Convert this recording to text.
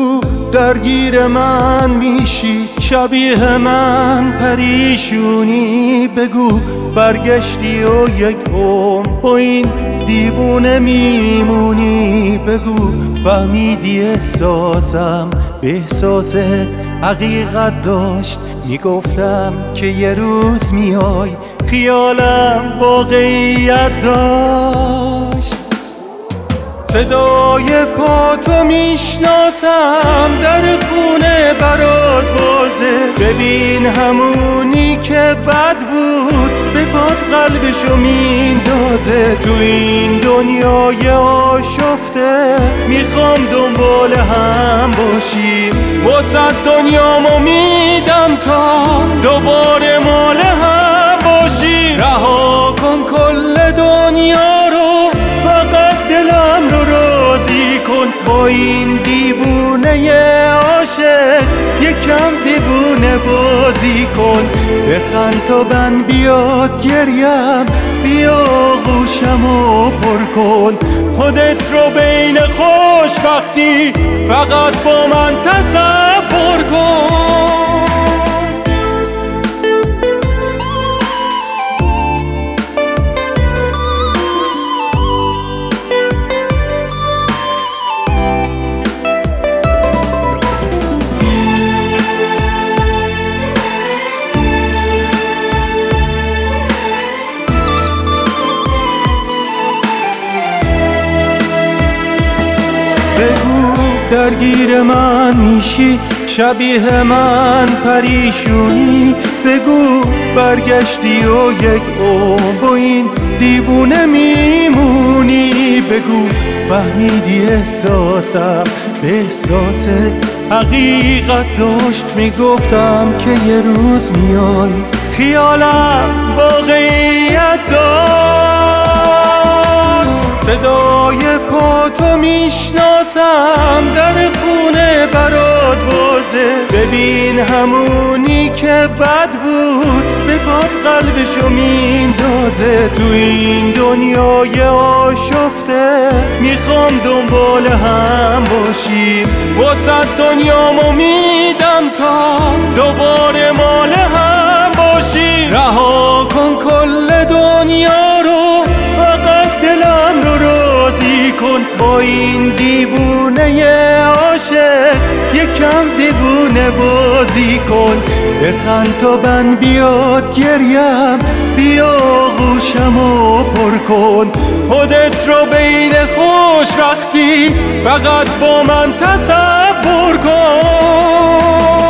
بگو درگیر من میشی، شبیه من پریشونی. بگو برگشتی و یک عمر با این دیوونه میمونی. بگو فهمیدی احساسم به احساست حقیقت داشت. میگفتم که یه روز میای، خیالم واقعیت داشت. صدای پاتو میشناسم در خونه برات بازه. ببین همونی که بد بود به پات قلبشو میندازه. تو این دنیای آشفته میخوام دنبال هم باشیم. واسه دنیامو میدم تا دوباره مال هم باشیم. رها کن کل دنیا رو، فقط دلم رو راضی کن. با این دیوونه عاشق یکم دیوونه بازی کن. بخند تا بند بیاد گریم، بیا گوشمو پر کن. خودت رو بین خوشبختی فقط با من تصور کن. بگو درگیر من میشی، شبیه من پریشونی. بگو برگشتی و یک عمر با این دیوونه میمونی. بگو فهمیدی احساسم به احساست حقیقت داشت. میگفتم که یه روز میای، خیالم واقعیت داشت. صدای پاتو میشناسم در خونه برات بازه. ببین همونی که بد بود به پات قلبشو میندازه. تو این دنیای آشفته میخوام دنبال هم باشیم. واسه دنیامو میدم تا دوباره مال هم باشیم. رها کن کل دنیا رو، فقط دلم رو راضی کن. با این دیوونه عاشق یکم دیوونه بازی کن. بخند تا بند بیاد گریم، بیا گوشمو پر کن. خودت رو بین خوشبختی فقط با من تصور کن.